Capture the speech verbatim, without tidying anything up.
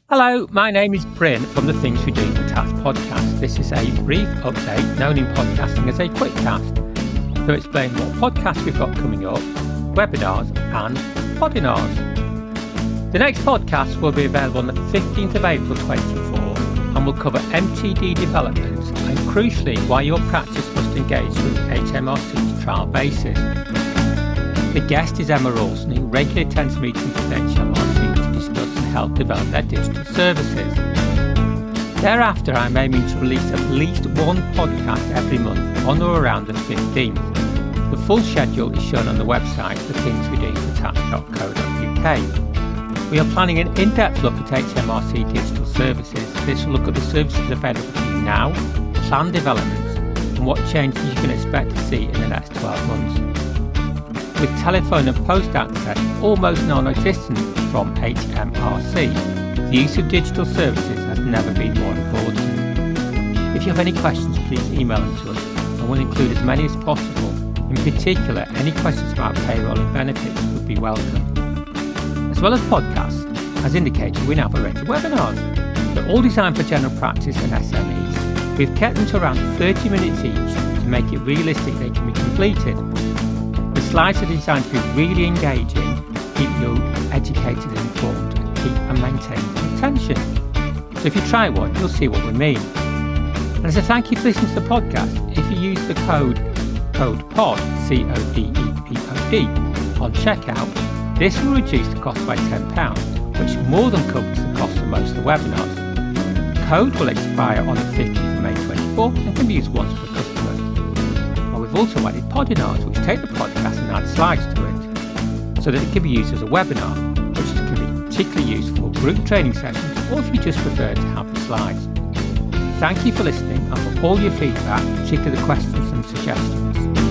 Hello, my name is Bryn from the Things We Do for Task podcast. This is a brief update known in podcasting as a quick cast to explain what podcasts we've got coming up, webinars and podinars. The next podcast will be available on the fifteenth of April twenty-four and will cover M T D developments and crucially why your practice must engage with H M R C's trial basis. The guest is Emma Rawson, who regularly attends meetings with H M R C to discuss and help develop their digital services. Thereafter, I'm aiming to release at least one podcast every month on or around the fifteenth. The full schedule is shown on the website the things we do for task dot co dot U K. We are planning an in-depth look at H M R C digital services. This will look at the services available to you now, planned developments, and what changes you can expect to see in the next twelve months. With telephone and post access almost non-existent from H M R C, the use of digital services has never been more important. If you have any questions, please email them to us and we'll include as many as possible. In particular, any questions about payroll and benefits would be welcome. As well as podcasts, as indicated, we now have a range of webinars. They're all designed for general practice and S M Es. We've kept them to around thirty minutes each to make it realistic they can be completed. The slides are designed to be really engaging, keep you educated and informed, and keep and maintain attention. So if you try one, you'll see what we mean. And as a thank you for listening to the podcast, if you use the code code POD, C O D E P O D, on checkout, this will reduce the cost by ten pounds, which more than covers the cost of most of the webinars. The code will expire on the fifteenth of May twenty-four and can be used once per customer. We've also added podinars, which take the podcast and add slides to it, so that it can be used as a webinar, which can be particularly used for group training sessions or if you just prefer to have the slides. Thank you for listening and for all your feedback, particularly the questions and suggestions.